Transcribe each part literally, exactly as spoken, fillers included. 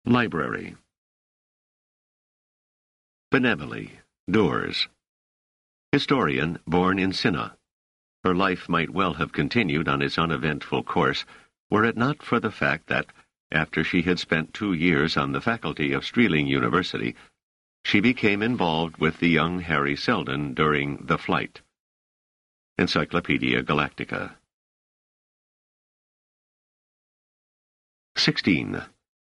Library. Benevoli, Doors. Historian, born in Cinna. Her life might well have continued on its uneventful course, were it not for the fact that, after she had spent two years on the faculty of Strealing University, she became involved with the young Harry Seldon during The Flight. Encyclopedia Galactica. sixteen.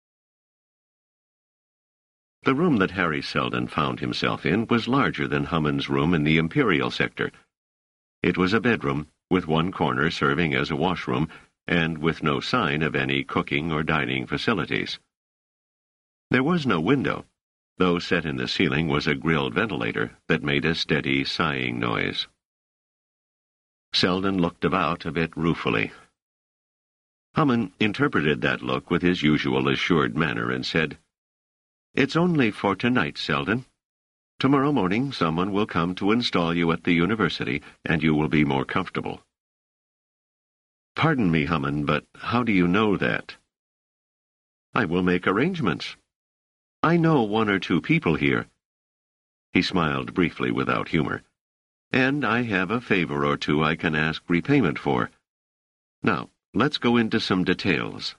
The room that Harry Seldon found himself in was larger than Hammond's room in the Imperial sector. It was a bedroom, with one corner serving as a washroom, and with no sign of any cooking or dining facilities. There was no window, though set in the ceiling was a grilled ventilator that made a steady sighing noise. Seldon looked about a bit ruefully. Hammond interpreted that look with his usual assured manner and said, "It's only for tonight, Seldon. Tomorrow morning someone will come to install you at the university, and you will be more comfortable." "Pardon me, Hammond, but how do you know that?" "I will make arrangements. I know one or two people here." He smiled briefly without humor. "And I have a favor or two I can ask repayment for. Now, let's go into some details."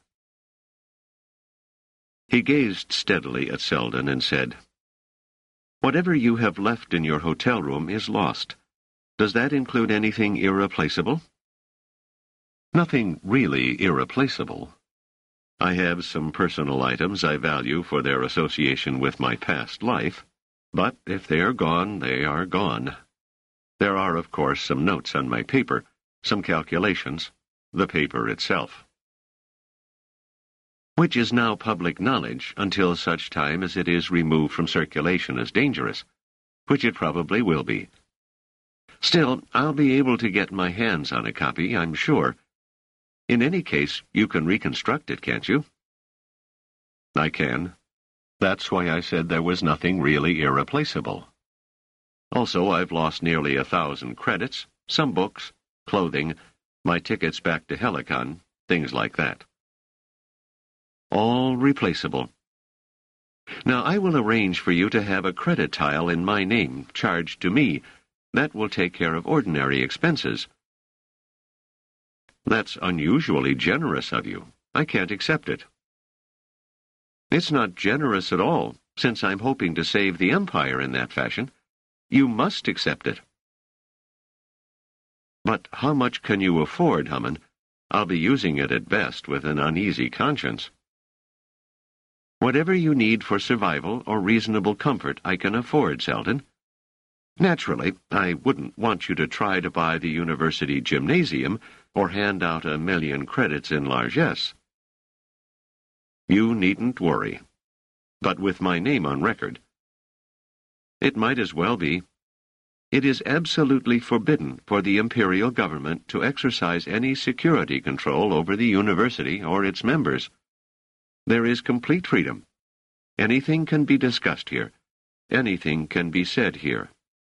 He gazed steadily at Seldon and said, "Whatever you have left in your hotel room is lost. Does that include anything irreplaceable?" "Nothing really irreplaceable. I have some personal items I value for their association with my past life, but if they are gone, they are gone. There are, of course, some notes on my paper, some calculations, the paper itself." "Which is now public knowledge until such time as it is removed from circulation as dangerous, which it probably will be. Still, I'll be able to get my hands on a copy, I'm sure. In any case, you can reconstruct it, can't you?" "I can. That's why I said there was nothing really irreplaceable. Also, I've lost nearly a thousand credits, some books, clothing, my tickets back to Helicon, things like that." "All replaceable. Now, I will arrange for you to have a credit tile in my name, charged to me. That will take care of ordinary expenses." "That's unusually generous of you. I can't accept it." "It's not generous at all, since I'm hoping to save the Empire in that fashion. You must accept it." "But how much can you afford, Hammond? I'll be using it at best with an uneasy conscience." "Whatever you need for survival or reasonable comfort I can afford, Seldon. Naturally, I wouldn't want you to try to buy the university gymnasium or hand out a million credits in largesse." "You needn't worry. But with my name on record." "It might as well be. It is absolutely forbidden for the Imperial government to exercise any security control over the university or its members. There is complete freedom. Anything can be discussed here. Anything can be said here."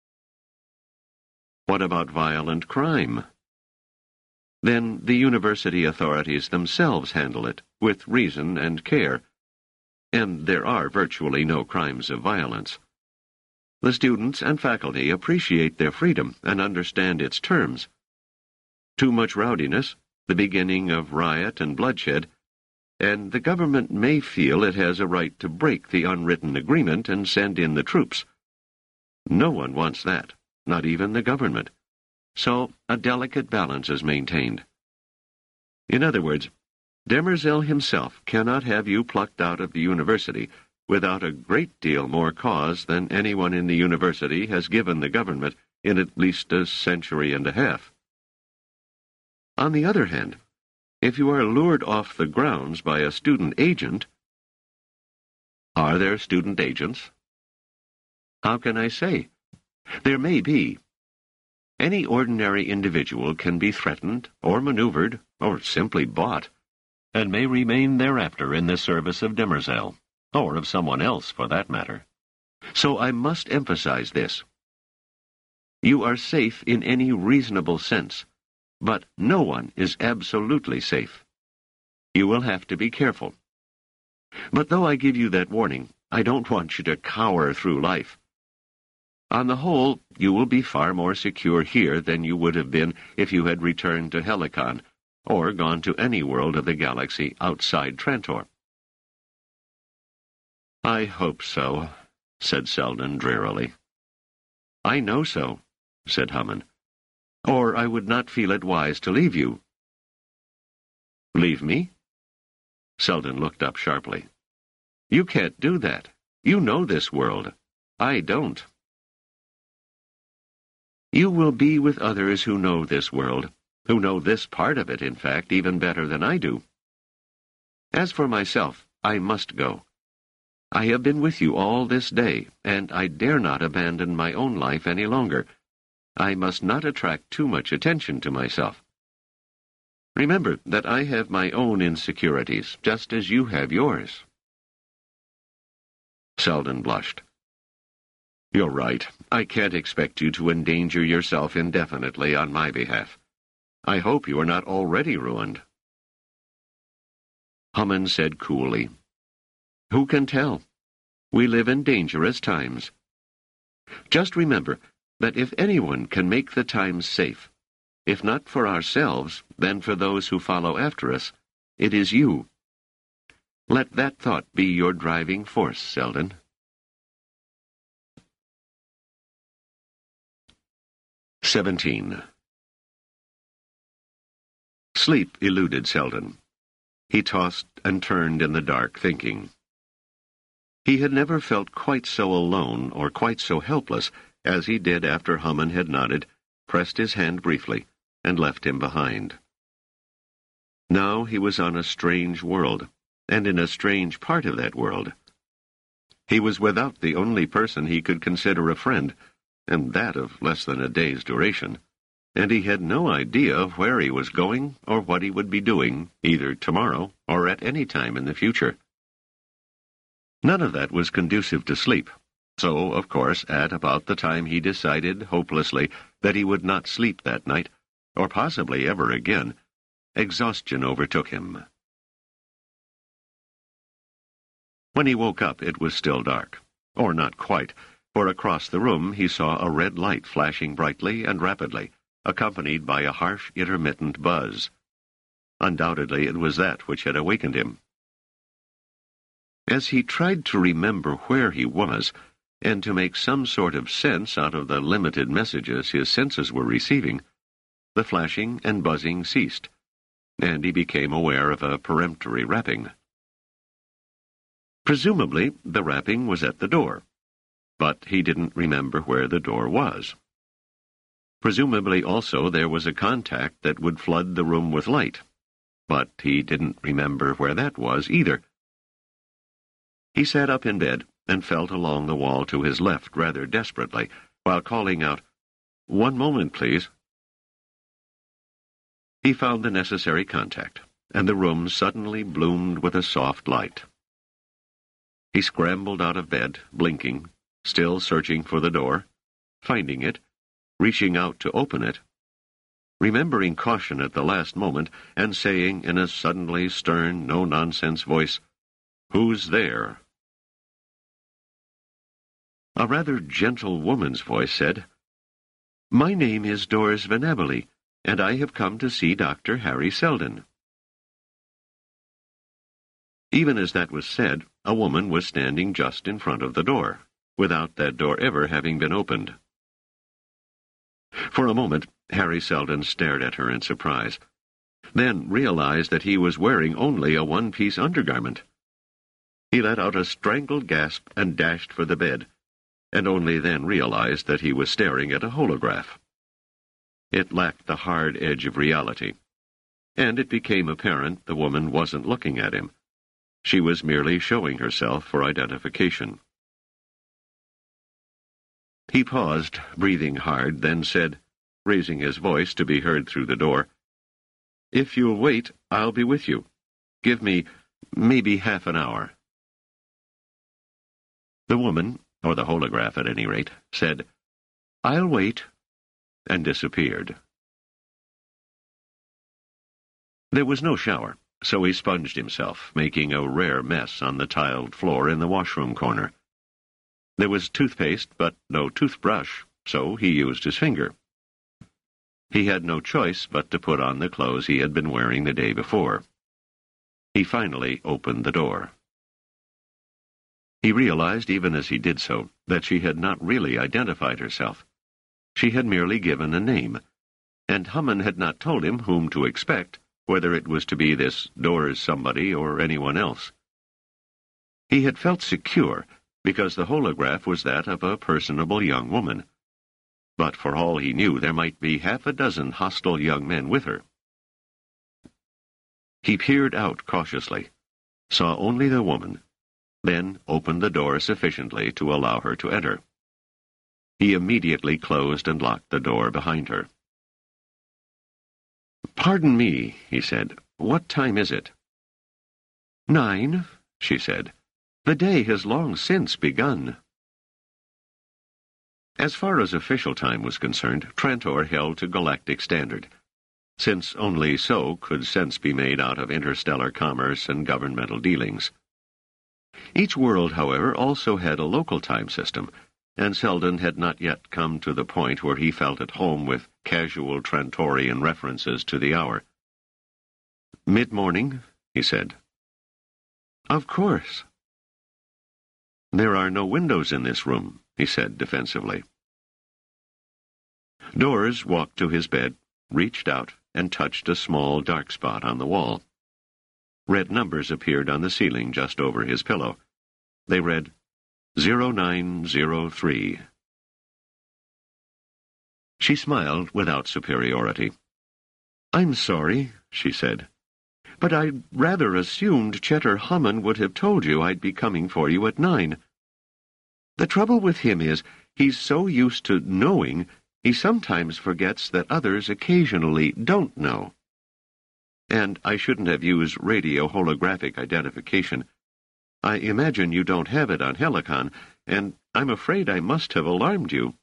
"What about violent crime?" "Then the university authorities themselves handle it, with reason and care. And there are virtually no crimes of violence. The students and faculty appreciate their freedom and understand its terms. Too much rowdiness, the beginning of riot and bloodshed, and the government may feel it has a right to break the unwritten agreement and send in the troops. No one wants that, not even the government. So a delicate balance is maintained. In other words, Demerzel himself cannot have you plucked out of the university without a great deal more cause than anyone in the university has given the government in at least a century and a half. On the other hand, if you are lured off the grounds by a student agent— Are there student agents? How can I say? There may be. Any ordinary individual can be threatened, or maneuvered, or simply bought, and may remain thereafter in the service of Demerzel, or of someone else for that matter. So I must emphasize this. You are safe in any reasonable sense, but no one is absolutely safe. You will have to be careful. But though I give you that warning, I don't want you to cower through life. On the whole, you will be far more secure here than you would have been if you had returned to Helicon, or gone to any world of the galaxy outside Trantor. I hope so, said Selden drearily. I know so, said Hammond, or I would not feel it wise to leave you. Leave me? Selden looked up sharply. You can't do that. You know this world. I don't. You will be with others who know this world, who know this part of it, in fact, even better than I do. As for myself, I must go. I have been with you all this day, and I dare not abandon my own life any longer. I must not attract too much attention to myself. Remember that I have my own insecurities, just as you have yours. Selden blushed. You're right. I can't expect you to endanger yourself indefinitely on my behalf. I hope you are not already ruined. Hammond said coolly, Who can tell? We live in dangerous times. Just remember that if anyone can make the times safe, if not for ourselves, then for those who follow after us, it is you. Let that thought be your driving force, Selden. Seventeen. Sleep eluded Selden. He tossed and turned in the dark, thinking. He had never felt quite so alone or quite so helpless as he did after Hammond had nodded, pressed his hand briefly, and left him behind. Now he was on a strange world, and in a strange part of that world. He was without the only person he could consider a friend, and that of less than a day's duration, and he had no idea of where he was going or what he would be doing, either tomorrow or at any time in the future. None of that was conducive to sleep, so, of course, at about the time he decided hopelessly that he would not sleep that night, or possibly ever again, exhaustion overtook him. When he woke up, it was still dark, or not quite, for across the room he saw a red light flashing brightly and rapidly, accompanied by a harsh, intermittent buzz. Undoubtedly it was that which had awakened him. As he tried to remember where he was, and to make some sort of sense out of the limited messages his senses were receiving, the flashing and buzzing ceased, and he became aware of a peremptory rapping. Presumably the rapping was at the door, but he didn't remember where the door was. Presumably also there was a contact that would flood the room with light, but he didn't remember where that was either. He sat up in bed and felt along the wall to his left rather desperately, while calling out, "One moment, please." He found the necessary contact, and the room suddenly bloomed with a soft light. He scrambled out of bed, blinking, still searching for the door, finding it, reaching out to open it, remembering caution at the last moment, and saying in a suddenly stern, no-nonsense voice, "Who's there?" A rather gentle woman's voice said, "My name is Doris Venabile, and I have come to see Doctor Harry Selden." Even as that was said, a woman was standing just in front of the door, without that door ever having been opened. For a moment, Harry Selden stared at her in surprise, then realized that he was wearing only a one-piece undergarment. He let out a strangled gasp and dashed for the bed, and only then realized that he was staring at a holograph. It lacked the hard edge of reality, and it became apparent the woman wasn't looking at him. She was merely showing herself for identification. He paused, breathing hard, then said, raising his voice to be heard through the door, "If you'll wait, I'll be with you. Give me maybe half an hour." The woman, or the holograph at any rate, said, "I'll wait," and disappeared. There was no shower, so he sponged himself, making a rare mess on the tiled floor in the washroom corner. There was toothpaste, but no toothbrush, so he used his finger. He had no choice but to put on the clothes he had been wearing the day before. He finally opened the door. He realized, even as he did so, that she had not really identified herself. She had merely given a name, and Hamann had not told him whom to expect, whether it was to be this Doors somebody or anyone else. He had felt secure, because the holograph was that of a personable young woman. But for all he knew, there might be half a dozen hostile young men with her. He peered out cautiously, saw only the woman, then opened the door sufficiently to allow her to enter. He immediately closed and locked the door behind her. "Pardon me," he said. "What time is it?" "Nine," she said. "The day has long since begun." As far as official time was concerned, Trantor held to Galactic Standard, since only so could sense be made out of interstellar commerce and governmental dealings. Each world, however, also had a local time system, and Selden had not yet come to the point where he felt at home with casual Trantorian references to the hour. "Mid-morning," he said. "Of course." "There are no windows in this room," he said defensively. Doors walked to his bed, reached out, and touched a small dark spot on the wall. Red numbers appeared on the ceiling just over his pillow. They read, zero nine zero three. She smiled without superiority. "I'm sorry," she said, "but I'd rather assumed Chetter Hamann would have told you I'd be coming for you at nine. The trouble with him is, he's so used to knowing, he sometimes forgets that others occasionally don't know. And I shouldn't have used radio holographic identification. I imagine you don't have it on Helicon, and I'm afraid I must have alarmed you."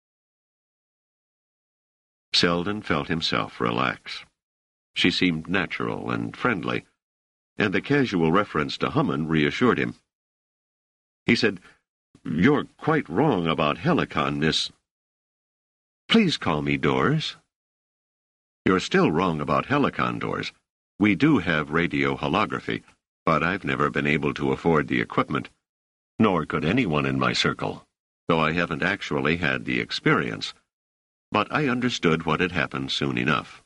Selden felt himself relax. She seemed natural and friendly, and the casual reference to Hamann reassured him. He said, "You're quite wrong about Helicon, Miss—" "Please call me Doors." "You're still wrong about Helicon, Doors. We do have radio holography, but I've never been able to afford the equipment, nor could anyone in my circle, though I haven't actually had the experience. But I understood what had happened soon enough."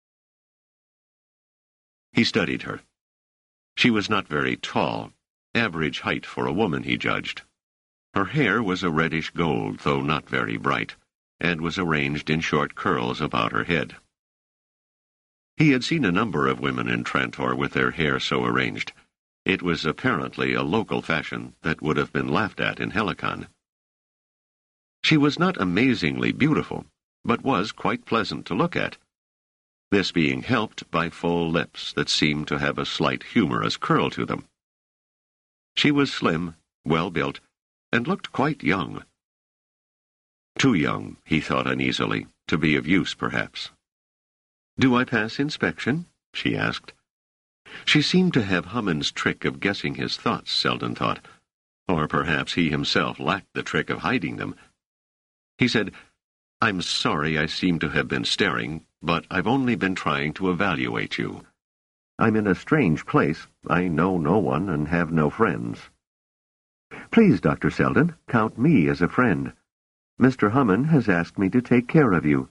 He studied her. She was not very tall, average height for a woman, he judged. Her hair was a reddish gold, though not very bright, and was arranged in short curls about her head. He had seen a number of women in Trantor with their hair so arranged. It was apparently a local fashion that would have been laughed at in Helicon. She was not amazingly beautiful, but was quite pleasant to look at, this being helped by full lips that seemed to have a slight humorous curl to them. She was slim, well-built, and looked quite young. Too young, he thought uneasily, to be of use, perhaps. "Do I pass inspection?" she asked. She seemed to have Hamann's trick of guessing his thoughts, Selden thought, or perhaps he himself lacked the trick of hiding them. He said, "I'm sorry I seem to have been staring, but I've only been trying to evaluate you. I'm in a strange place. I know no one and have no friends." "Please, Doctor Selden, count me as a friend. Mister Hamann has asked me to take care of you."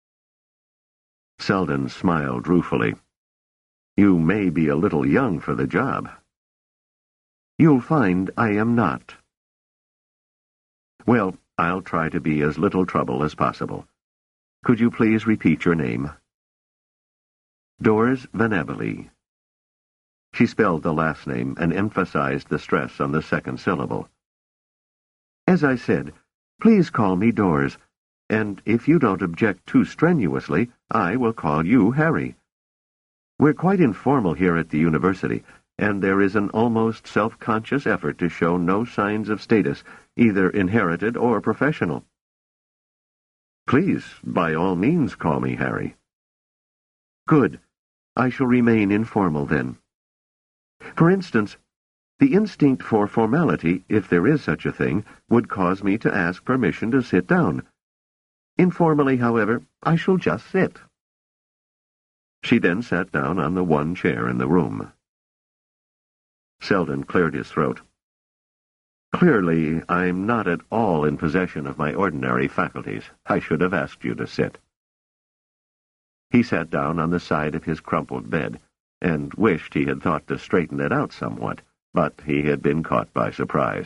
Selden smiled ruefully. "You may be a little young for the job." "You'll find I am not." "Well, I'll try to be as little trouble as possible. Could you please repeat your name?" "Doors Venabili." She spelled the last name and emphasized the stress on the second syllable. "As I said, please call me Doors, and if you don't object too strenuously, I will call you Harry. We're quite informal here at the university, and there is an almost self-conscious effort to show no signs of status, either inherited or professional." "Please, by all means, call me Harry." "Good. I shall remain informal then. For instance, the instinct for formality, if there is such a thing, would cause me to ask permission to sit down. Informally, however, I shall just sit. She then sat down on the one chair in the room. Selden cleared his throat. Clearly, I'm not at all in possession of my ordinary faculties. I should have asked you to sit. He sat down on the side of his crumpled bed, and wished he had thought to straighten it out somewhat, but he had been caught by surprise.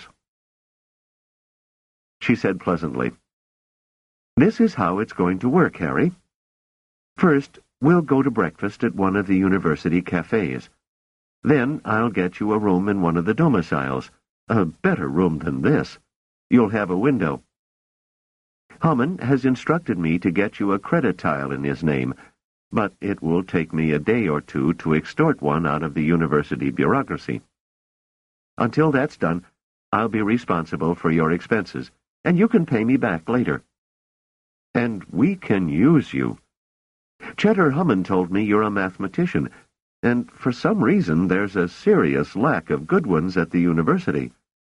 She said pleasantly, "This is how it's going to work, Harry. First, we'll go to breakfast at one of the university cafes. Then I'll get you a room in one of the domiciles, a better room than this. You'll have a window. Hamann has instructed me to get you a credit tile in his name, but it will take me a day or two to extort one out of the university bureaucracy. Until that's done, I'll be responsible for your expenses, and you can pay me back later. And we can use you. Cheddar Hamann told me you're a mathematician, and for some reason there's a serious lack of good ones at the university."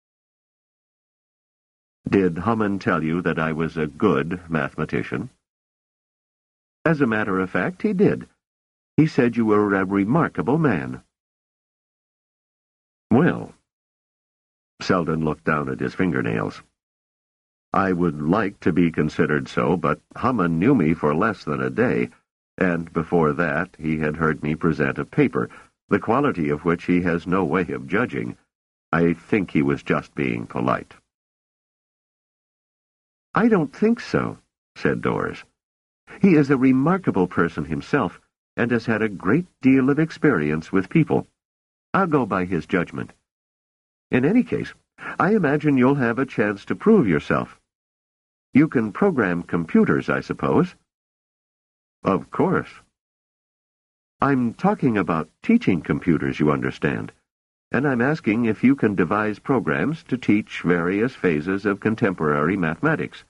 "Did Hamann tell you that I was a good mathematician?" "As a matter of fact, he did. He said you were a remarkable man." "Well," Selden looked down at his fingernails, "I would like to be considered so, but Hamann knew me for less than a day, and before that he had heard me present a paper, the quality of which he has no way of judging. I think he was just being polite." "I don't think so," said Doris. "He is a remarkable person himself, and has had a great deal of experience with people. I'll go by his judgment. In any case, I imagine you'll have a chance to prove yourself. You can program computers, I suppose?" "Of course." "I'm talking about teaching computers, you understand, and I'm asking if you can devise programs to teach various phases of contemporary mathematics."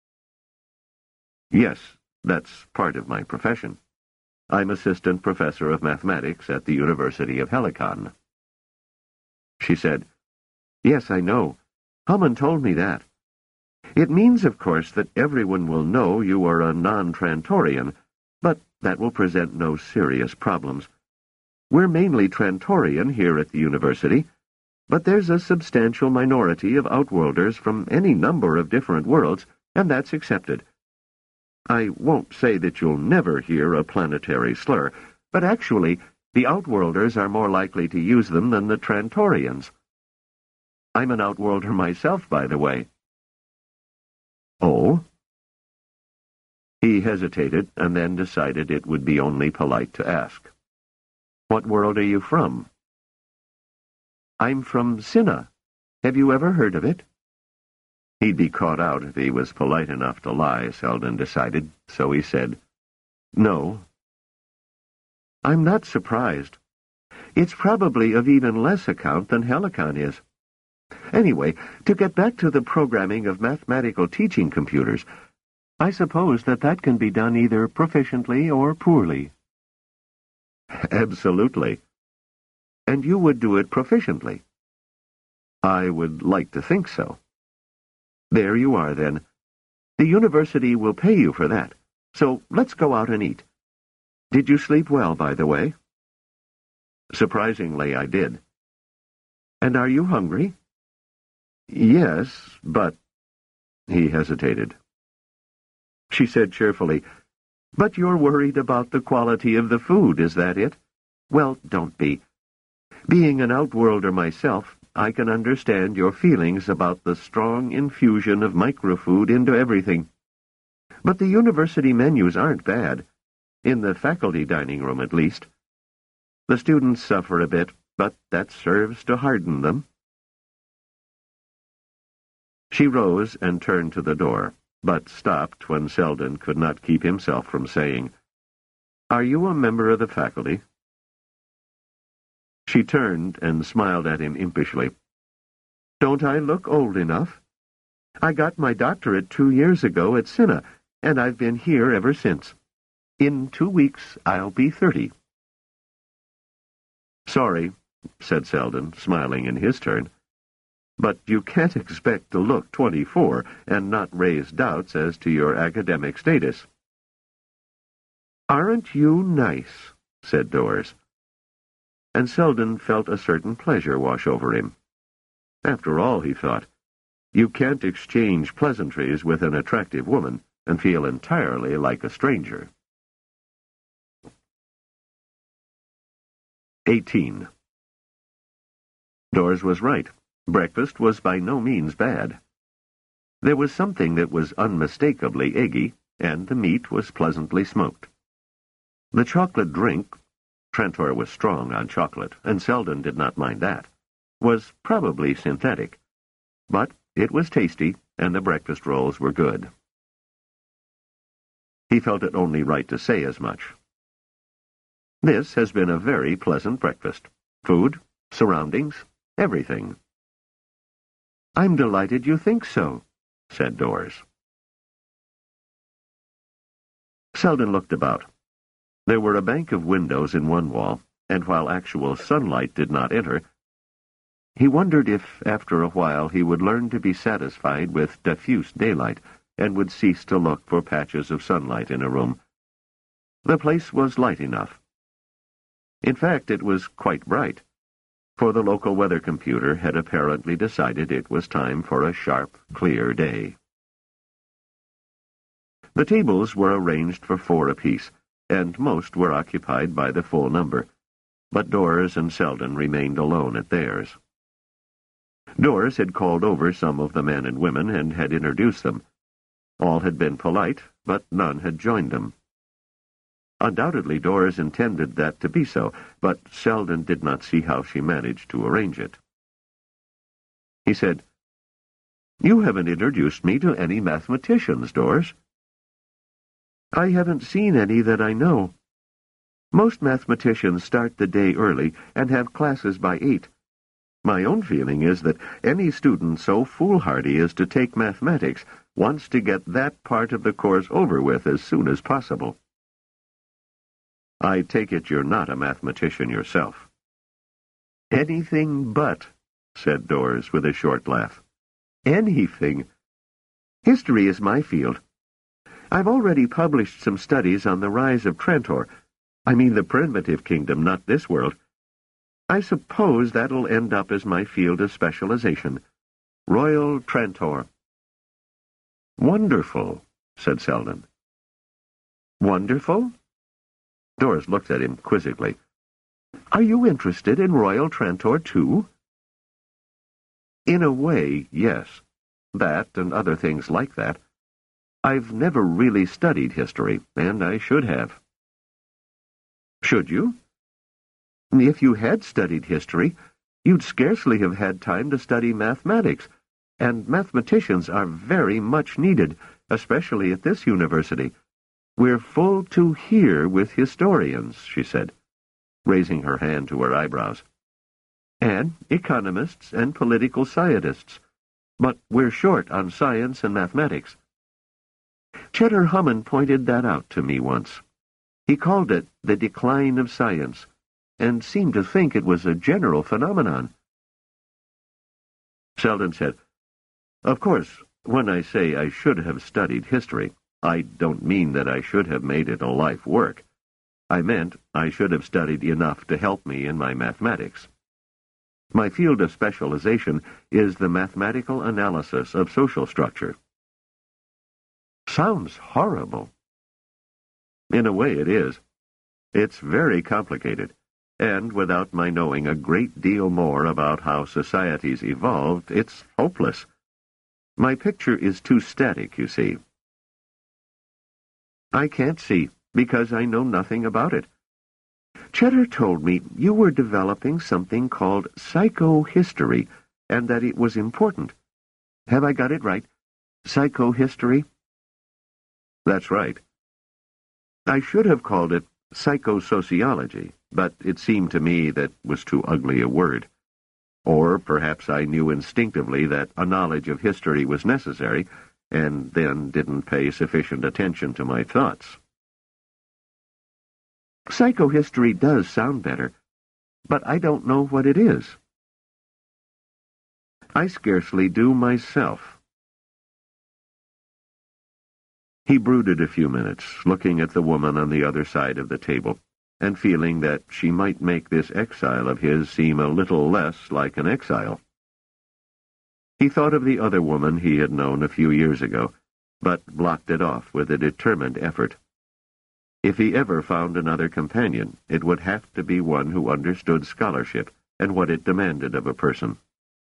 "Yes, that's part of my profession. I'm assistant professor of mathematics at the University of Helicon." She said, "Yes, I know. Hamann told me that. It means, of course, that everyone will know you are a non-Trantorian, but that will present no serious problems. We're mainly Trantorian here at the university, but there's a substantial minority of Outworlders from any number of different worlds, and that's accepted. I won't say that you'll never hear a planetary slur, but actually, the Outworlders are more likely to use them than the Trantorians. I'm an Outworlder myself, by the way." "Oh?" He hesitated, and then decided it would be only polite to ask. "What world are you from?" "I'm from Cinna. Have you ever heard of it?" He'd be caught out if he was polite enough to lie, Selden decided, so he said, "No." "I'm not surprised. It's probably of even less account than Helicon is. Anyway, to get back to the programming of mathematical teaching computers, I suppose that that can be done either proficiently or poorly." "Absolutely. And you would do it proficiently?" "I would like to think so." "There you are, then. The university will pay you for that, so let's go out and eat. Did you sleep well, by the way?" "Surprisingly, I did." "And are you hungry?" "Yes, but—" He hesitated. She said cheerfully, "But you're worried about the quality of the food, is that it? Well, don't be. Being an Outworlder myself, I can understand your feelings about the strong infusion of microfood into everything. But the university menus aren't bad, in the faculty dining room at least. The students suffer a bit, but that serves to harden them." She rose and turned to the door, but stopped when Selden could not keep himself from saying, "Are you a member of the faculty?" She turned and smiled at him impishly. "Don't I look old enough? I got my doctorate two years ago at Cinna, and I've been here ever since. In two weeks I'll be thirty." "Sorry, said Selden, smiling in his turn. "But you can't expect to look twenty-four and not raise doubts as to your academic status." "Aren't you nice?" said Doris. And Selden felt a certain pleasure wash over him. After all, he thought, you can't exchange pleasantries with an attractive woman and feel entirely like a stranger. eighteen. Doris was right. Breakfast was by no means bad. There was something that was unmistakably eggy, and the meat was pleasantly smoked. The chocolate drink, Trantor was strong on chocolate, and Selden did not mind that, was probably synthetic. But it was tasty, and the breakfast rolls were good. He felt it only right to say as much. This has been a very pleasant breakfast. Food, surroundings, everything. "I'm delighted you think so," said Doris. Selden looked about. There were a bank of windows in one wall, and while actual sunlight did not enter, he wondered if, after a while, he would learn to be satisfied with diffuse daylight and would cease to look for patches of sunlight in a room. The place was light enough. In fact, it was quite bright, for the local weather computer had apparently decided it was time for a sharp, clear day. The tables were arranged for four apiece, and most were occupied by the full number, but Doris and Selden remained alone at theirs. Doris had called over some of the men and women and had introduced them. All had been polite, but none had joined them. Undoubtedly Doris intended that to be so, but Selden did not see how she managed to arrange it. He said, "You haven't introduced me to any mathematicians, Doris." "I haven't seen any that I know. Most mathematicians start the day early and have classes by eight. My own feeling is that any student so foolhardy as to take mathematics wants to get that part of the course over with as soon as possible." "I take it you're not a mathematician yourself." "Anything but," said Doris with a short laugh. "Anything. History is my field. I've already published some studies on the rise of Trantor. I mean the primitive kingdom, not this world. I suppose that'll end up as my field of specialization. Royal Trantor." "Wonderful," said Selden. "Wonderful?" Doris looked at him quizzically. "Are you interested in Royal Trantor, too?" "In a way, yes. That and other things like that. I've never really studied history, and I should have." "Should you? If you had studied history, you'd scarcely have had time to study mathematics, and mathematicians are very much needed, especially at this university. We're full to here with historians," she said, raising her hand to her eyebrows, "and economists and political scientists, but we're short on science and mathematics. Cheddar Hummon pointed that out to me once. He called it the decline of science, and seemed to think it was a general phenomenon." Selden said, "Of course, when I say I should have studied history, I don't mean that I should have made it a life work. I meant I should have studied enough to help me in my mathematics. My field of specialization is the mathematical analysis of social structure." "Sounds horrible." "In a way it is. It's very complicated, and without my knowing a great deal more about how societies evolved, it's hopeless. My picture is too static, you see." "I can't see, because I know nothing about it. Cheddar told me you were developing something called psychohistory, and that it was important. Have I got it right? Psychohistory?" "That's right. I should have called it psychosociology, but it seemed to me that was too ugly a word. Or perhaps I knew instinctively that a knowledge of history was necessary, and then didn't pay sufficient attention to my thoughts." "Psychohistory does sound better. But I don't know what it is. I scarcely do myself. He brooded a few minutes, looking at the woman on the other side of the table, and feeling that she might make this exile of his seem a little less like an exile. He thought of the other woman he had known a few years ago, but blocked it off with a determined effort. If he ever found another companion, it would have to be one who understood scholarship and what it demanded of a person.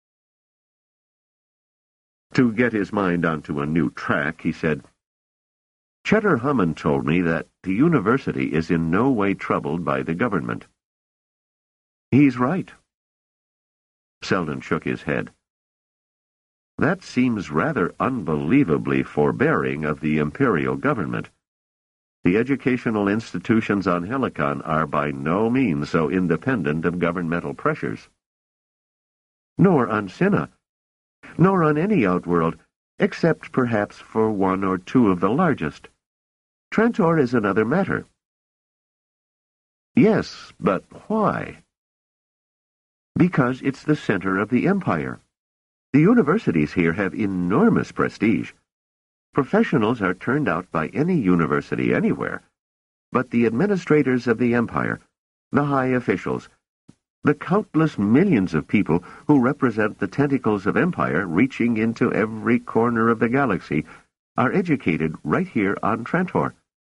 To get his mind onto a new track, he said, Cheddar Hammond told me that the university is in no way troubled by the government. He's right. Selden shook his head. That seems rather unbelievably forbearing of the imperial government. The educational institutions on Helicon are by no means so independent of governmental pressures. Nor on Cinna, nor on any outworld, except perhaps for one or two of the largest. Trantor is another matter. Yes, but why? Because it's the center of the empire. The universities here have enormous prestige. Professionals are turned out by any university anywhere, but the administrators of the empire, the high officials, the countless millions of people who represent the tentacles of empire reaching into every corner of the galaxy, are educated right here on Trantor.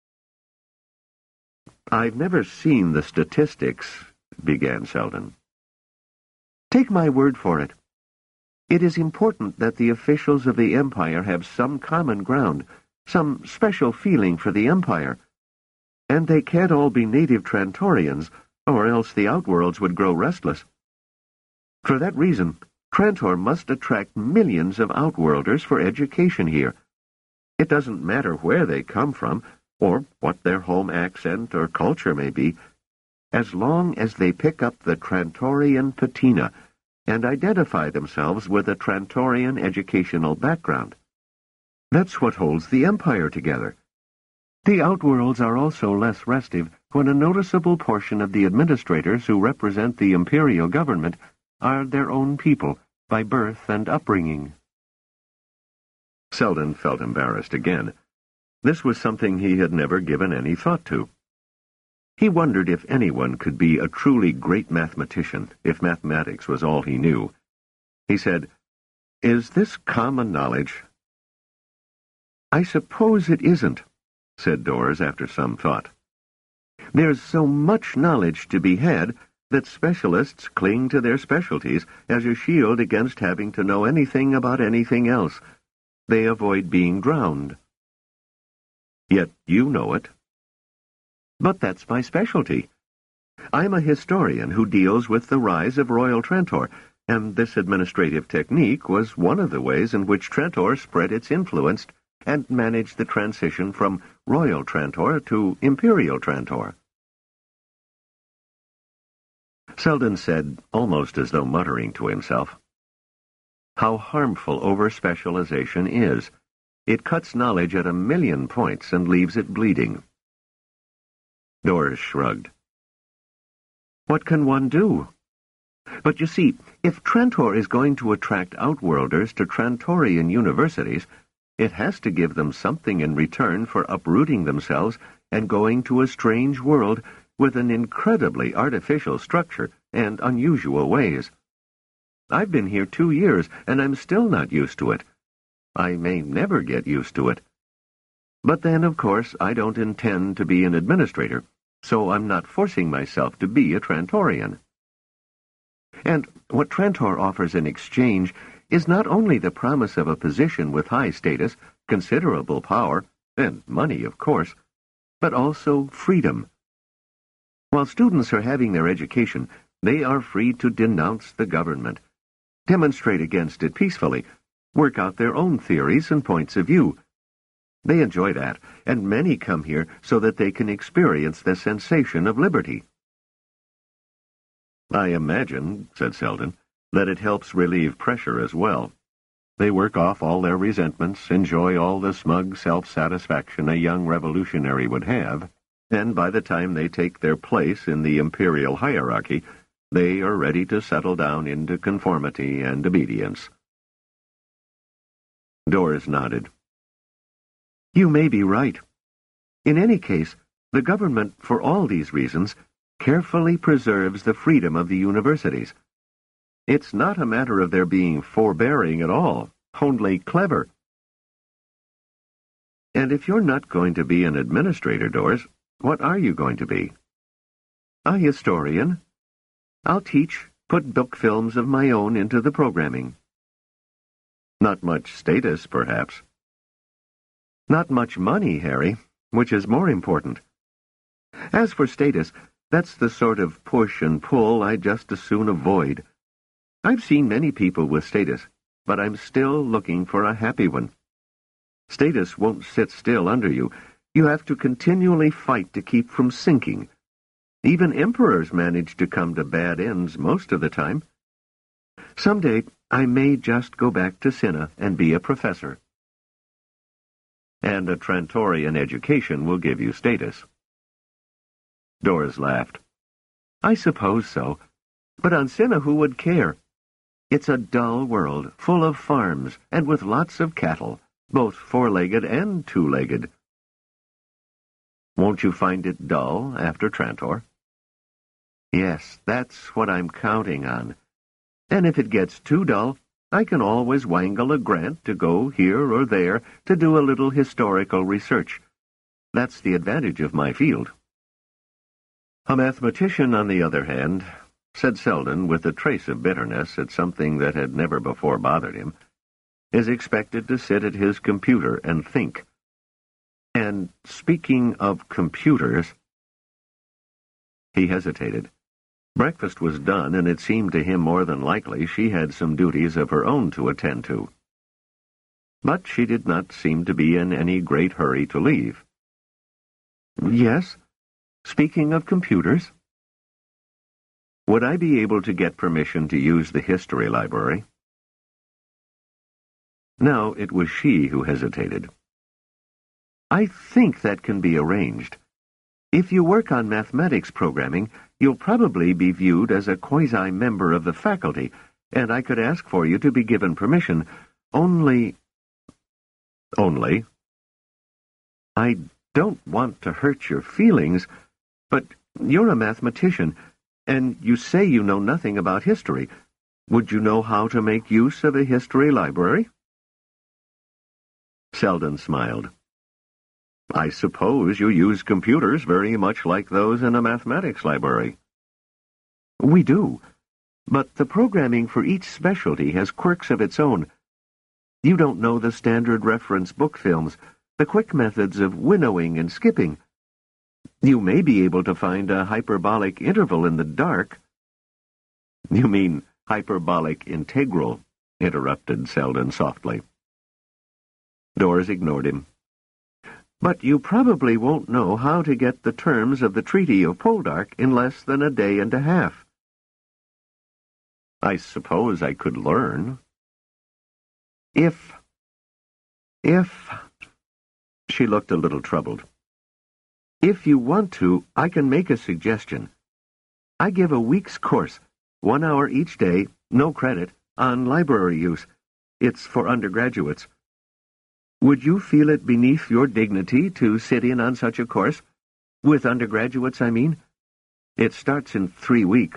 I've never seen the statistics, began Selden. Take my word for it. It is important that the officials of the Empire have some common ground, some special feeling for the Empire. And they can't all be native Trantorians, or else the Outworlds would grow restless. For that reason, Trantor must attract millions of Outworlders for education here. It doesn't matter where they come from, or what their home accent or culture may be, as long as they pick up the Trantorian patina and identify themselves with a Trantorian educational background. That's what holds the Empire together. The Outworlds are also less restive when a noticeable portion of the administrators who represent the imperial government are their own people, by birth and upbringing. Selden felt embarrassed again. This was something he had never given any thought to. He wondered if anyone could be a truly great mathematician, if mathematics was all he knew. He said, Is this common knowledge? I suppose it isn't, said Dors after some thought. There's so much knowledge to be had that specialists cling to their specialties as a shield against having to know anything about anything else. They avoid being drowned. Yet you know it. But that's my specialty. I'm a historian who deals with the rise of Royal Trantor, and this administrative technique was one of the ways in which Trantor spread its influence and managed the transition from Royal Trantor to Imperial Trantor. Selden said, almost as though muttering to himself, How harmful over-specialization is. It cuts knowledge at a million points and leaves it bleeding. Dors shrugged. What can one do? But you see, if Trantor is going to attract Outworlders to Trantorian universities, it has to give them something in return for uprooting themselves and going to a strange world with an incredibly artificial structure and unusual ways. I've been here two years, and I'm still not used to it. I may never get used to it. But then, of course, I don't intend to be an administrator, so I'm not forcing myself to be a Trantorian. And what Trantor offers in exchange is not only the promise of a position with high status, considerable power, and money, of course, but also freedom. While students are having their education, they are free to denounce the government, demonstrate against it peacefully, work out their own theories and points of view. They enjoy that, and many come here so that they can experience the sensation of liberty. I imagine, said Selden, that it helps relieve pressure as well. They work off all their resentments, enjoy all the smug self-satisfaction a young revolutionary would have, and by the time they take their place in the imperial hierarchy, They are ready to settle down into conformity and obedience. Doris nodded. You may be right. In any case, the government, for all these reasons, carefully preserves the freedom of the universities. It's not a matter of their being forbearing at all, only clever. And if you're not going to be an administrator, Doris, what are you going to be? A historian. I'll teach, put book films of my own into the programming. Not much status, perhaps. Not much money, Harry, which is more important. As for status, that's the sort of push and pull I'd just as soon avoid. I've seen many people with status, but I'm still looking for a happy one. Status won't sit still under you. You have to continually fight to keep from sinking. Even emperors manage to come to bad ends most of the time. Someday, I may just go back to Cinna and be a professor. And a Trantorian education will give you status. Doris laughed. I suppose so. But on Cinna, who would care? It's a dull world, full of farms, and with lots of cattle, both four-legged and two-legged. Won't you find it dull after Trantor? Yes, that's what I'm counting on. And if it gets too dull, I can always wangle a grant to go here or there to do a little historical research. That's the advantage of my field. A mathematician, on the other hand, said Selden with a trace of bitterness at something that had never before bothered him, is expected to sit at his computer and think. And speaking of computers... He hesitated. Breakfast was done, and it seemed to him more than likely she had some duties of her own to attend to. But she did not seem to be in any great hurry to leave. Yes, speaking of computers... Would I be able to get permission to use the history library? Now it was she who hesitated. I think that can be arranged. If you work on mathematics programming, you'll probably be viewed as a quasi-member of the faculty, and I could ask for you to be given permission, only... Only? I don't want to hurt your feelings, but you're a mathematician, and you say you know nothing about history. Would you know how to make use of a history library? Selden smiled. I suppose you use computers very much like those in a mathematics library. We do, but the programming for each specialty has quirks of its own. You don't know the standard reference book films, the quick methods of winnowing and skipping. You may be able to find a hyperbolic interval in the dark. You mean hyperbolic integral, interrupted Selden softly. Doris ignored him. But you probably won't know how to get the terms of the Treaty of Poldark in less than a day and a half. I suppose I could learn. If... If... She looked a little troubled. If you want to, I can make a suggestion. I give a week's course, one hour each day, no credit, on library use. It's for undergraduates. Would you feel it beneath your dignity to sit in on such a course? With undergraduates, I mean. It starts in three weeks.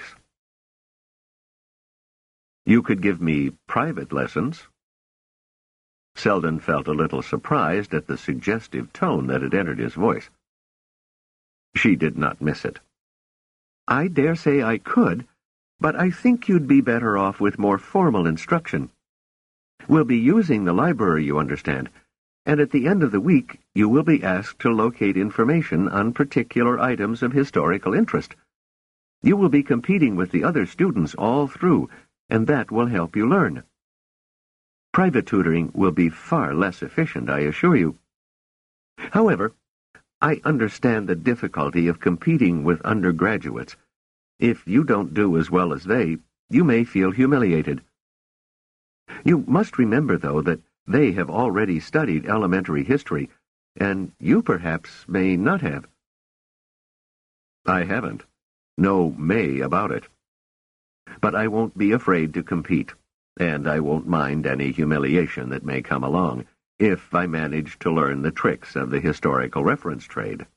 You could give me private lessons. Selden felt a little surprised at the suggestive tone that had entered his voice. She did not miss it. I dare say I could, but I think you'd be better off with more formal instruction. We'll be using the library, you understand, and at the end of the week you will be asked to locate information on particular items of historical interest. You will be competing with the other students all through, and that will help you learn. Private tutoring will be far less efficient, I assure you. However, I understand the difficulty of competing with undergraduates. If you don't do as well as they, you may feel humiliated. You must remember, though, that they have already studied elementary history, and you perhaps may not have. I haven't. No may about it. but I won't be afraid to compete, and I won't mind any humiliation that may come along, if I manage to learn the tricks of the historical reference trade.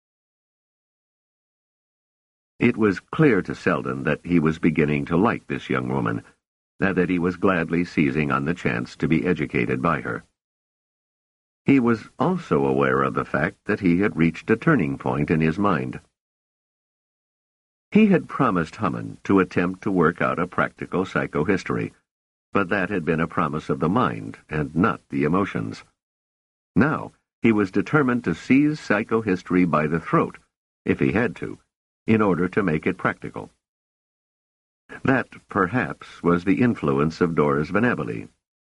It was clear to Selden that he was beginning to like this young woman, and that he was gladly seizing on the chance to be educated by her. He was also aware of the fact that he had reached a turning point in his mind. He had promised Hamann to attempt to work out a practical psychohistory, but that had been a promise of the mind and not the emotions. Now, he was determined to seize psychohistory by the throat, if he had to, in order to make it practical. That, perhaps, was the influence of Doris Van Abele.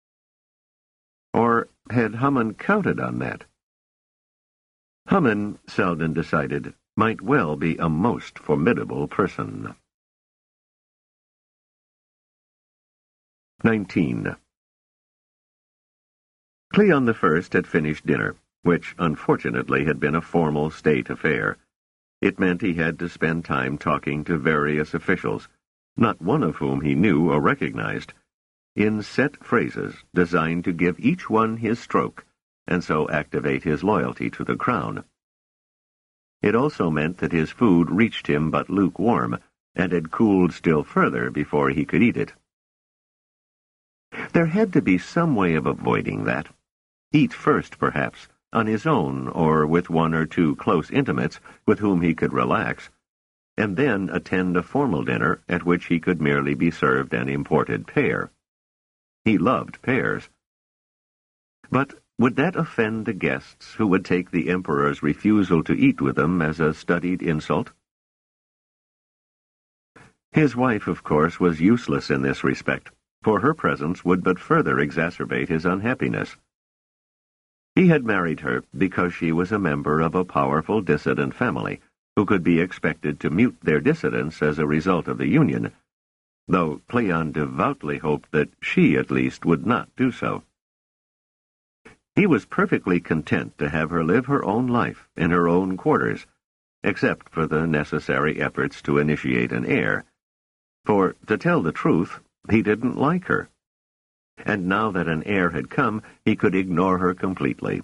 Or had Hamann counted on that? Hamann, Selden decided, might well be a most formidable person. Nineteen. Cleon the First had finished dinner, which unfortunately had been a formal state affair. It meant he had to spend time talking to various officials, not one of whom he knew or recognized, in set phrases designed to give each one his stroke, and so activate his loyalty to the crown. It also meant that his food reached him but lukewarm, and had cooled still further before he could eat it. There had to be some way of avoiding that. Eat first, perhaps, on his own or with one or two close intimates with whom he could relax, and then attend a formal dinner at which he could merely be served an imported pear. He loved pears. But would that offend the guests who would take the Emperor's refusal to eat with them as a studied insult? His wife, of course, was useless in this respect, for her presence would but further exacerbate his unhappiness. He had married her because she was a member of a powerful dissident family, who could be expected to mute their dissidence as a result of the union, though Cleon devoutly hoped that she, at least, would not do so. He was perfectly content to have her live her own life in her own quarters, except for the necessary efforts to initiate an heir, for, to tell the truth, he didn't like her. And now that an heir had come, he could ignore her completely.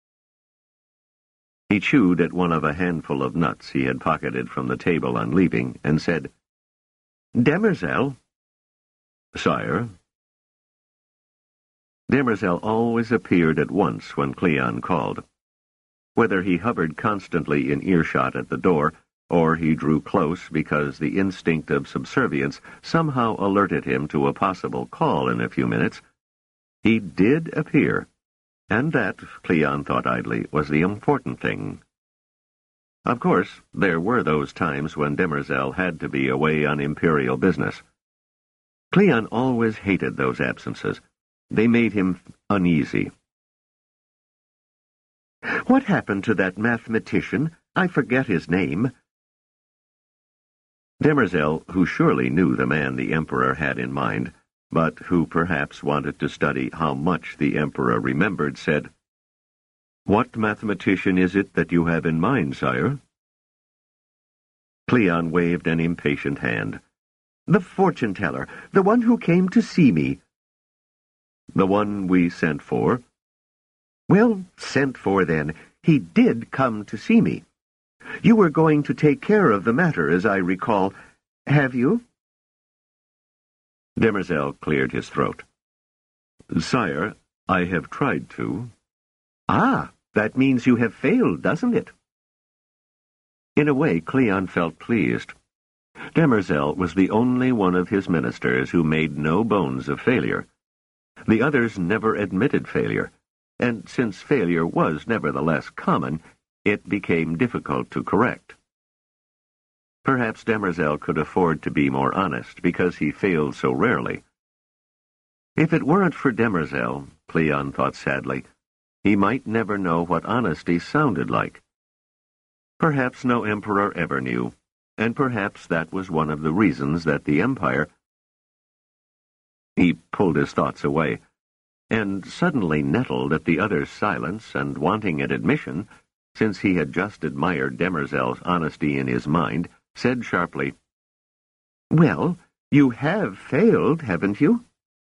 He chewed at one of a handful of nuts he had pocketed from the table on leaving, and said, "Demoiselle." "Sire." Demoiselle always appeared at once when Cleon called. Whether he hovered constantly in earshot at the door, or he drew close because the instinct of subservience somehow alerted him to a possible call in a few minutes, he did appear, and that, Cleon thought idly, was the important thing. Of course, there were those times when Demoiselle had to be away on imperial business. Cleon always hated those absences. They made him uneasy. "What happened to that mathematician? I forget his name." Demoiselle, who surely knew the man the Emperor had in mind, but who perhaps wanted to study how much the Emperor remembered, said, "What mathematician is it that you have in mind, sire?" Cleon waved an impatient hand. "The fortune-teller, the one who came to see me." "The one we sent for?" "Well, sent for, then. He did come to see me. You were going to take care of the matter, as I recall. Have you?" Demoiselle cleared his throat. "Sire, I have tried to." "Ah, that means you have failed, doesn't it?" In a way, Cleon felt pleased. Demoiselle was the only one of his ministers who made no bones of failure. The others never admitted failure, and since failure was nevertheless common, it became difficult to correct. Perhaps Demoiselle could afford to be more honest, because he failed so rarely. If it weren't for Demoiselle, Cleon thought sadly, he might never know what honesty sounded like. Perhaps no emperor ever knew, and perhaps that was one of the reasons that the empire... He pulled his thoughts away, and suddenly nettled at the other's silence and wanting an admission, since he had just admired Demoiselle's honesty in his mind, said sharply, "Well, You have failed, haven't you?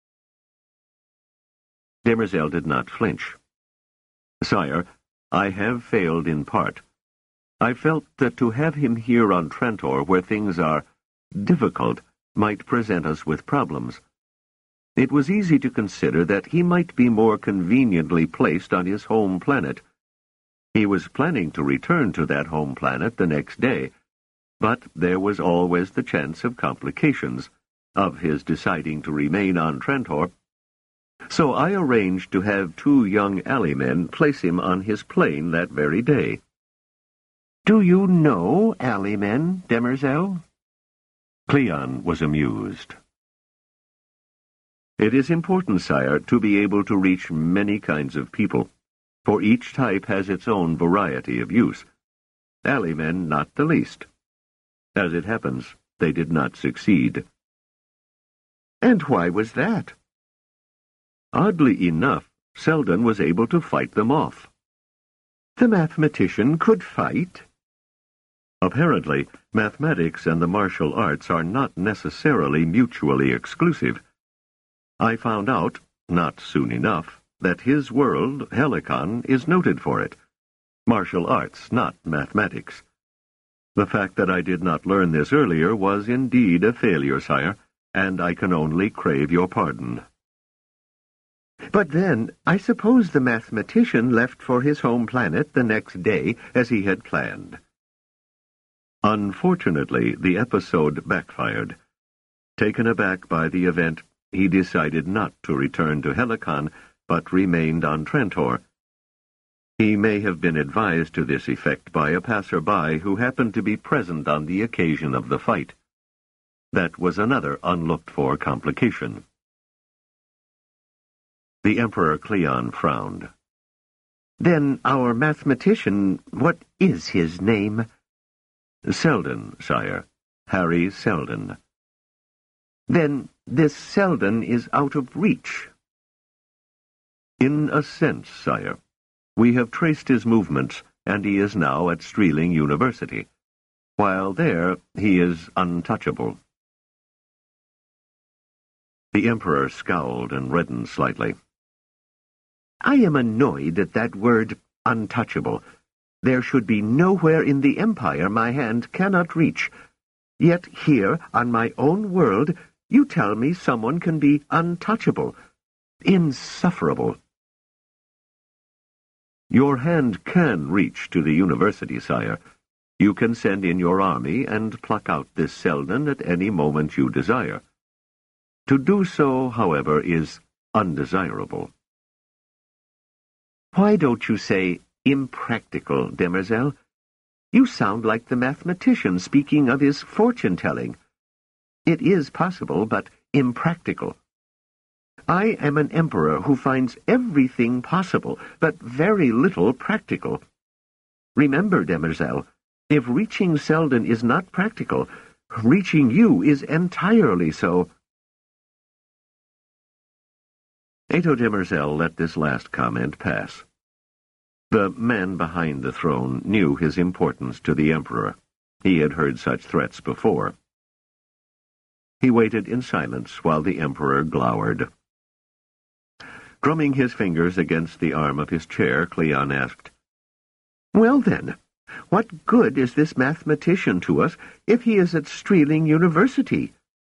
Demerzel did not flinch. Sire, I have failed in part. I felt that to have him here on Trantor, where things are difficult, might present us with problems. It was easy to consider that he might be more conveniently placed on his home planet. He was planning to return to that home planet the next day, but there was always the chance of complications, of his deciding to remain on Trantor. So I arranged to have two young alley men place him on his plane that very day. Do you know alley men, Demerzel? Cleon was amused. It is important, sire, to be able to reach many kinds of people, for each type has its own variety of use. Alley men not the least. As it happens, they did not succeed. And why was that? Oddly enough, Selden was able to fight them off. The mathematician could fight? Apparently, mathematics and the martial arts are not necessarily mutually exclusive. I found out, not soon enough, that his world, Helicon, is noted for it. Martial arts, not mathematics. The fact that I did not learn this earlier was indeed a failure, sire, and I can only crave your pardon. But then, I suppose the mathematician left for his home planet the next day, as he had planned. Unfortunately, the episode backfired. Taken aback by the event, he decided not to return to Helicon, but remained on Trantor. He may have been advised to this effect by a passer-by who happened to be present on the occasion of the fight. That was another unlooked-for complication. The Emperor Cleon frowned. Then our mathematician, what is his name? Selden, sire. Harry Selden. Then this Selden is out of reach. In a sense, sire. We have traced his movements, and he is now at Streeling University. While there, he is untouchable. The Emperor scowled and reddened slightly. I am annoyed at that word, untouchable. There should be nowhere in the Empire my hand cannot reach. Yet here, on my own world, you tell me someone can be untouchable, insufferable. Your hand can reach to the university, sire. You can send in your army and pluck out this Selden at any moment you desire. To do so, however, is undesirable. Why don't you say impractical, Demerzel? You sound like the mathematician speaking of his fortune-telling. It is possible, but impractical. I am an emperor who finds everything possible, but very little practical. Remember, Demerzel, if reaching Selden is not practical, reaching you is entirely so. Ato Demerzel let this last comment pass. The man behind the throne knew his importance to the Emperor. He had heard such threats before. He waited in silence while the Emperor glowered. Drumming his fingers against the arm of his chair, Cleon asked, Well then, what good is this mathematician to us if he is at Streeling University?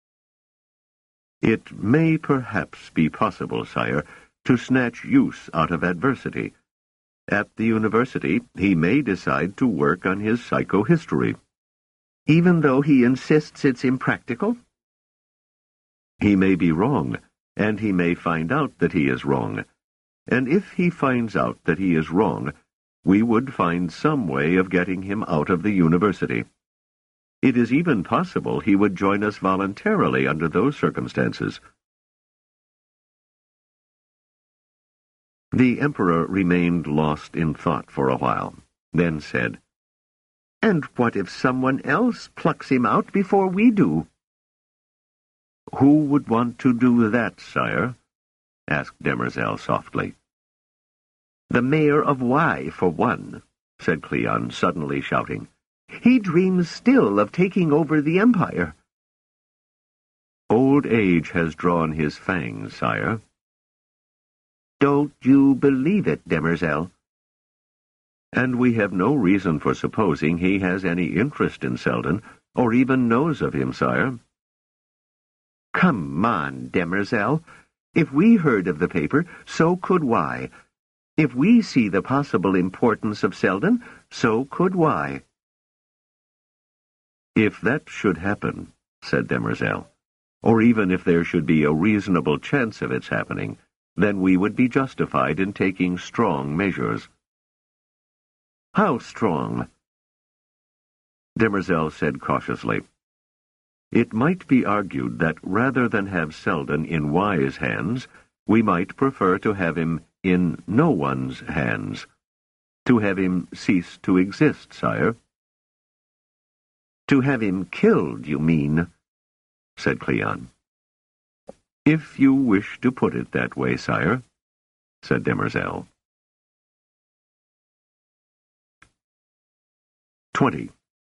It may perhaps be possible, sire, to snatch use out of adversity. At the university, he may decide to work on his psychohistory. Even though he insists it's impractical? He may be wrong, and he may find out that he is wrong. And if he finds out that he is wrong, we would find some way of getting him out of the university. It is even possible he would join us voluntarily under those circumstances. The Emperor remained lost in thought for a while, then said, And what if someone else plucks him out before we do? Who would want to do that, sire? Asked Demerzel softly. The mayor of Y, for one, said Cleon, suddenly shouting. He dreams still of taking over the Empire. Old age has drawn his fangs, sire. Don't you believe it, Demerzel? And we have no reason for supposing he has any interest in Selden, or even knows of him, sire. Come on, Demerzel. If we heard of the paper, so could Y. If we see the possible importance of Selden, so could Y. If that should happen, said Demerzel, or even if there should be a reasonable chance of its happening, then we would be justified in taking strong measures. How strong? Demerzel said cautiously. It might be argued that rather than have Selden in Y's hands, we might prefer to have him in no one's hands. To have him cease to exist, sire. To have him killed, you mean, said Cleon. If you wish to put it that way, sire, said Demerzel. Twenty.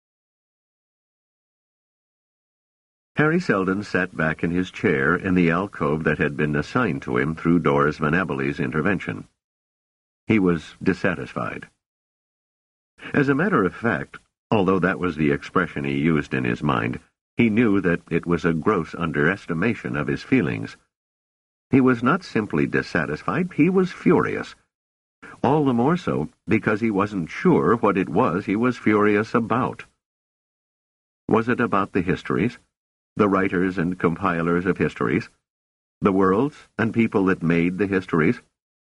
Harry Selden sat back in his chair in the alcove that had been assigned to him through Doris Van Abbelé's intervention. He was dissatisfied. As a matter of fact, although that was the expression he used in his mind, he knew that it was a gross underestimation of his feelings. He was not simply dissatisfied, he was furious. All the more so because he wasn't sure what it was he was furious about. Was it about the histories? The writers and compilers of histories, the worlds and people that made the histories?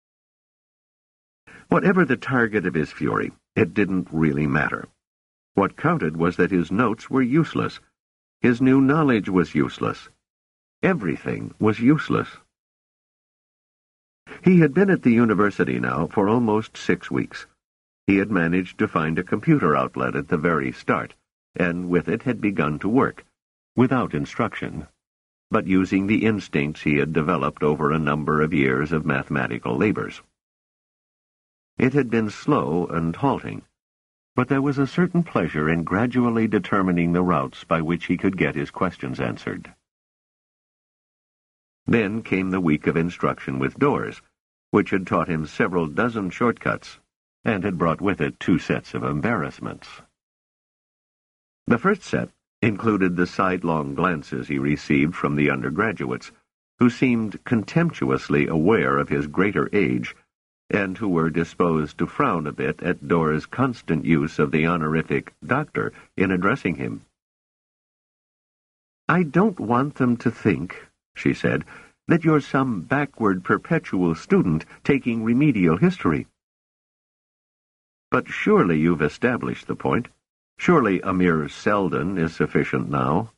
Whatever the target of his fury, it didn't really matter. What counted was that his notes were useless. His new knowledge was useless. Everything was useless. He had been at the university now for almost six weeks. He had managed to find a computer outlet at the very start, and with it had begun to work. Without instruction, but using the instincts he had developed over a number of years of mathematical labors. It had been slow and halting, but there was a certain pleasure in gradually determining the routes by which he could get his questions answered. Then came the week of instruction with Doors, which had taught him several dozen shortcuts, and had brought with it two sets of embarrassments. The first set included the sidelong glances he received from the undergraduates, who seemed contemptuously aware of his greater age, and who were disposed to frown a bit at Dora's constant use of the honorific doctor in addressing him. "I don't want them to think," she said, "that you're some backward perpetual student taking remedial history." "But surely you've established the point. Surely a mere Selden is sufficient now."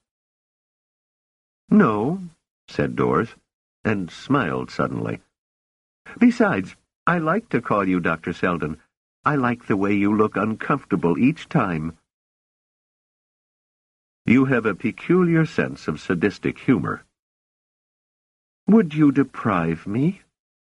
"No," said Doris, and smiled suddenly. "Besides, I like to call you Doctor Selden. I like the way you look uncomfortable each time." "You have a peculiar sense of sadistic humor." "Would you deprive me?"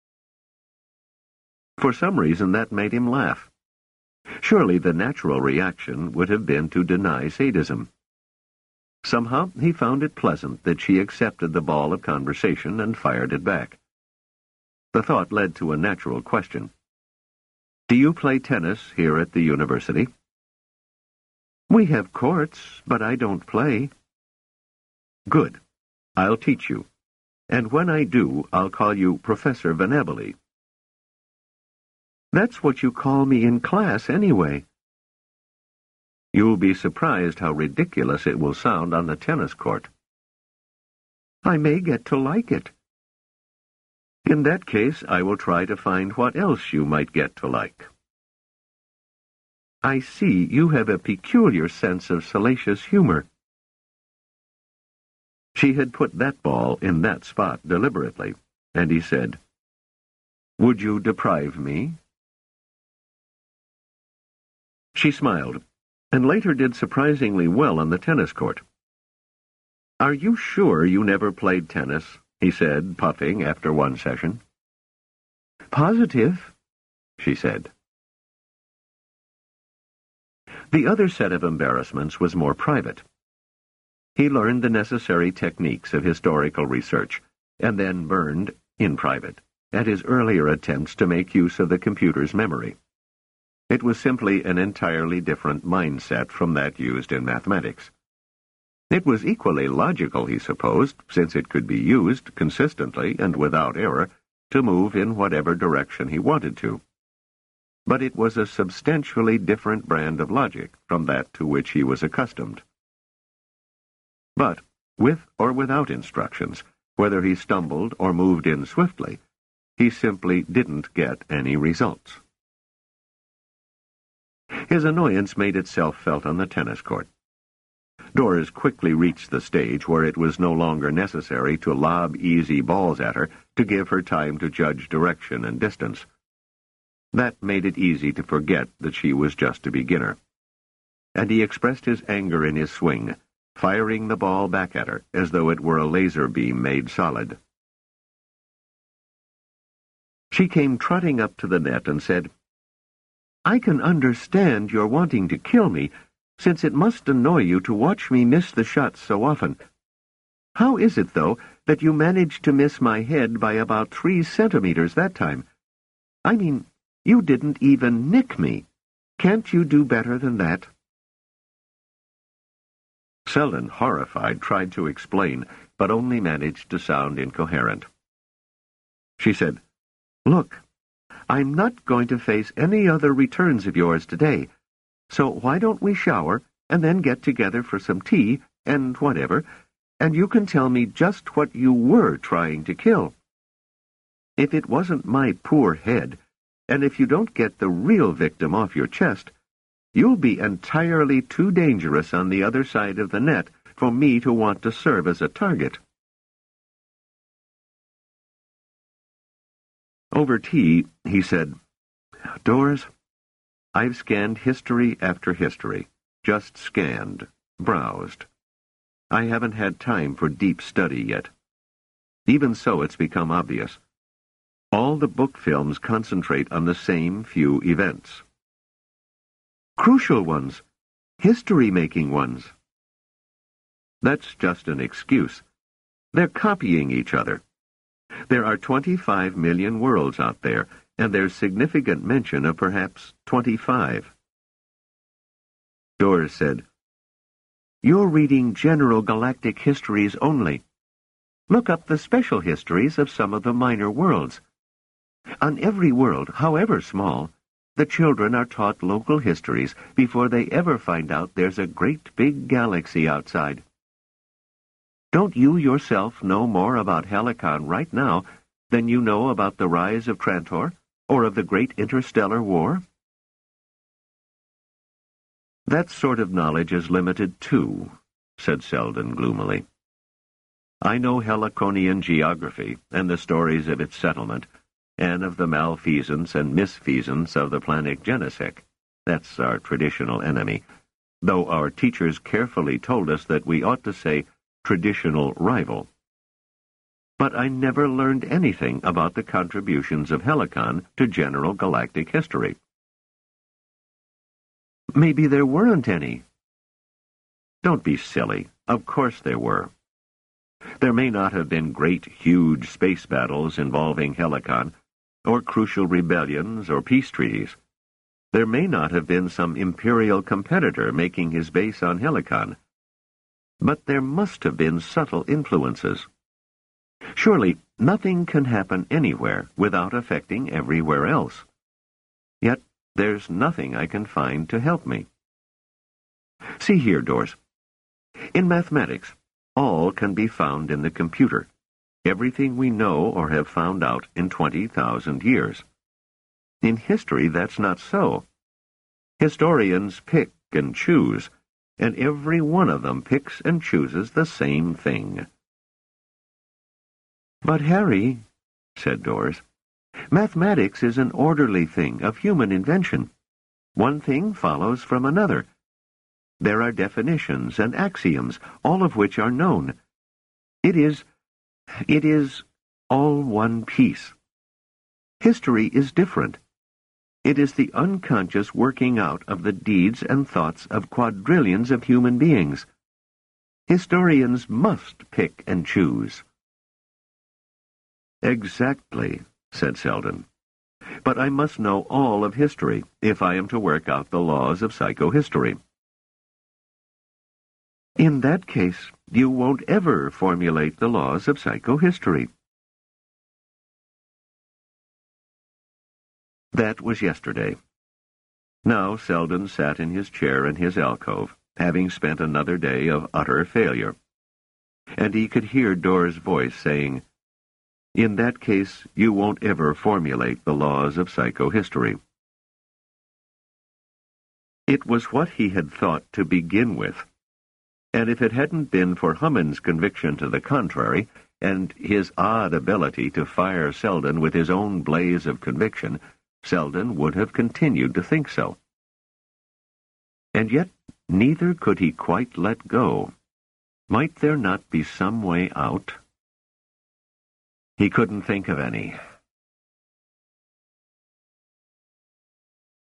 For some reason that made him laugh. Surely the natural reaction would have been to deny sadism. Somehow he found it pleasant that she accepted the ball of conversation and fired it back. The thought led to a natural question. "Do you play tennis here at the university?" "We have courts, but I don't play." "Good. I'll teach you. And when I do, I'll call you Professor Van Abelé." "That's what you call me in class, anyway." "You'll be surprised how ridiculous it will sound on the tennis court." "I may get to like it." "In that case, I will try to find what else you might get to like." "I see you have a peculiar sense of salacious humor." She had put that ball in that spot deliberately, and he said, "Would you deprive me?" She smiled, and later did surprisingly well on the tennis court. "Are you sure you never played tennis?" he said, puffing after one session. "Positive," she said. The other set of embarrassments was more private. He learned the necessary techniques of historical research, and then burned, in private, at his earlier attempts to make use of the computer's memory. It was simply an entirely different mindset from that used in mathematics. It was equally logical, he supposed, since it could be used consistently and without error to move in whatever direction he wanted to. But it was a substantially different brand of logic from that to which he was accustomed. But, with or without instructions, whether he stumbled or moved in swiftly, he simply didn't get any results. His annoyance made itself felt on the tennis court. Doris quickly reached the stage where it was no longer necessary to lob easy balls at her to give her time to judge direction and distance. That made it easy to forget that she was just a beginner. And he expressed his anger in his swing, firing the ball back at her as though it were a laser beam made solid. She came trotting up to the net and said, "I can understand your wanting to kill me, since it must annoy you to watch me miss the shots so often. How is it, though, that you managed to miss my head by about three centimeters that time? I mean, you didn't even nick me. Can't you do better than that?" Selden, horrified, tried to explain, but only managed to sound incoherent. She said, "Look, I'm not going to face any other returns of yours today, so why don't we shower and then get together for some tea and whatever, and you can tell me just what you were trying to kill. If it wasn't my poor head, and if you don't get the real victim off your chest, you'll be entirely too dangerous on the other side of the net for me to want to serve as a target." Over tea, he said, "Doris, I've scanned history after history, just scanned, browsed. I haven't had time for deep study yet. Even so, it's become obvious. All the book films concentrate on the same few events. Crucial ones, history-making ones. That's just an excuse. They're copying each other. There are twenty-five million worlds out there, and there's significant mention of perhaps twenty-five. Doris said, "You're reading general galactic histories only. Look up the special histories of some of the minor worlds. On every world, however small, the children are taught local histories before they ever find out there's a great big galaxy outside. Don't you yourself know more about Helicon right now than you know about the rise of Trantor or of the Great Interstellar War?" "That sort of knowledge is limited too," said Selden gloomily. "I know Heliconian geography and the stories of its settlement, and of the malfeasance and misfeasance of the planet Genesec. That's our traditional enemy, though our teachers carefully told us that we ought to say traditional rival. But I never learned anything about the contributions of Helicon to general galactic history." "Maybe there weren't any." "Don't be silly. Of course there were. There may not have been great, huge space battles involving Helicon, or crucial rebellions or peace treaties. There may not have been some imperial competitor making his base on Helicon. But there must have been subtle influences. Surely nothing can happen anywhere without affecting everywhere else. Yet there's nothing I can find to help me. See here, Doris. In mathematics, all can be found in the computer. Everything we know or have found out in twenty thousand years. In history, that's not so. Historians pick and choose, and every one of them picks and chooses the same thing." "But, Harry," said Doris, "mathematics is an orderly thing of human invention. One thing follows from another. There are definitions and axioms, all of which are known. It is, it is all one piece. History is different. It is the unconscious working out of the deeds and thoughts of quadrillions of human beings. Historians must pick and choose. Exactly, said Selden. But I must know all of history if I am to work out the laws of psychohistory. In that case, you won't ever formulate the laws of psychohistory. That was yesterday. Now Selden sat in his chair in his alcove, having spent another day of utter failure. And he could hear Dorr's voice saying, "In that case, you won't ever formulate the laws of psychohistory." It was what he had thought to begin with. And if it hadn't been for Hummond's conviction to the contrary, and his odd ability to fire Selden with his own blaze of conviction, Selden would have continued to think so. And yet neither could he quite let go. Might there not be some way out? He couldn't think of any.